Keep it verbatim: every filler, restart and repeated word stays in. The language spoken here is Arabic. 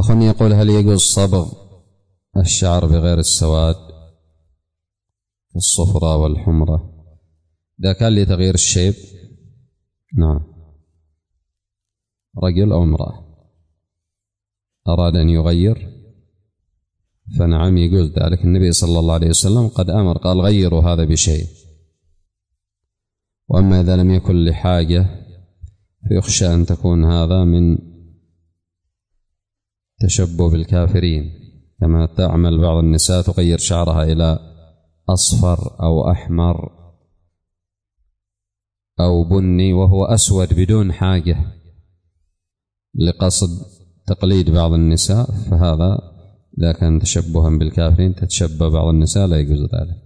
أخ يقول: هل يجوز صبغ الشعر بغير السواد الصفرة والحمرة إذا كان لتغيير الشيب؟ نعم، رجل أو امرأة أراد أن يغير فنعم يجوز ذلك. النبي صلى الله عليه وسلم قد أمر قال: غيروا هذا بشيء. وأما إذا لم يكن لحاجة فيخشى أن تكون هذا من تشبه بالكافرين، كما تعمل بعض النساء تغير شعرها إلى أصفر أو أحمر أو بني وهو أسود بدون حاجة لقصد تقليد بعض النساء، فهذا إذا كان تشبها بالكافرين تتشبه بعض النساء لا يجوز ذلك.